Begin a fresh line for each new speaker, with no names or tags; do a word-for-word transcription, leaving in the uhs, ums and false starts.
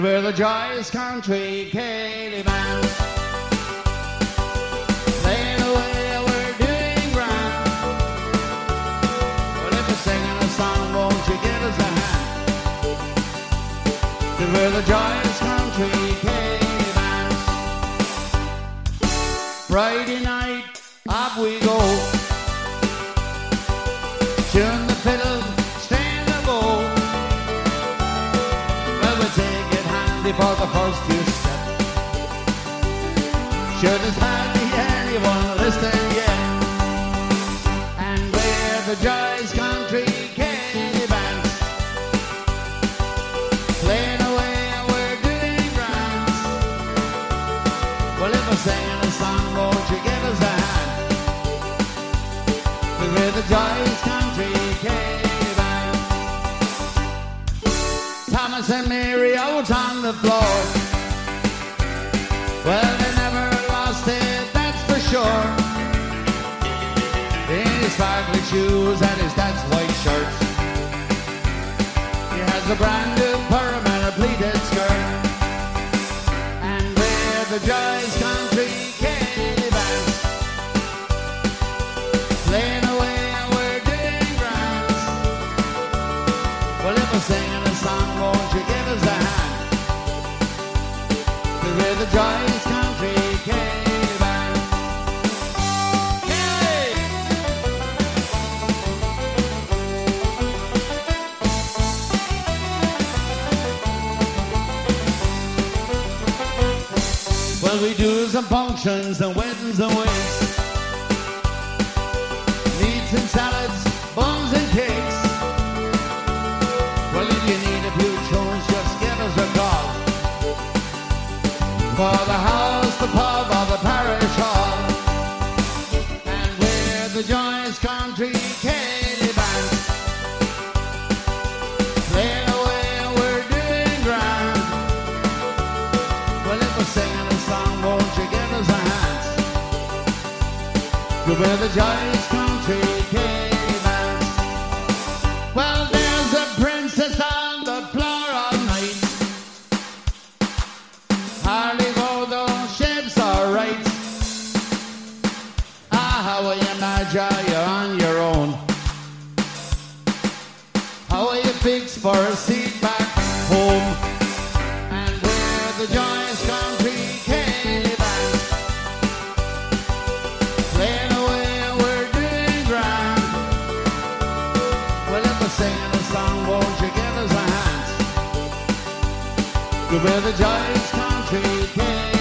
We're the joyous country Caliban, playing away, we're doing grand. Well, if you're singing a song, won't you give us a hand? 'Cause we're the joyous country Caliban. Friday night, up we go, tune the fiddle, string the bow. Well, we take it handy for the first few steps. Sure there's hardly anyone listening yet. And we're the joyous country Caliban, playing away and we're doing grand. Well, if we're singing a song, won't you give us a hand? 'Cause we're the joyous country Caliban. Thomas and Mary out on the floor, well, they never lost it, that's for sure. In his sparkly shoes and his dad's white shirt, he has a brand new perm and a pleated skirt. And we're the joyous country Caliban, playing away and we're doing grand. Well, if we're singing a song, won't you give us a hand? 'Cause we're the joyous country Caliban. Hey! Well, we do some functions and weddings and ways, meats and salads, buns and cakes. Well, if you need a few tunes, just give us a call. For the house, the pub, or the parish hall. And we're the joyous country Caliban, playing away and we're doing grand. Well, if we're singing a song, won't you give us a hand? 'Cause we're the joyous country Caliban. Well, there's a princess on the floor all night. Hardly go, those shapes are right. Ah, how are you, Madja? You're on your own. How are you fixed for a seat back home? And we're the joyous country Caliban, playing away and we're doing grand. Well, if we're singing a song, won't you give us a hand? 'Cause we're the joyous country Caliban.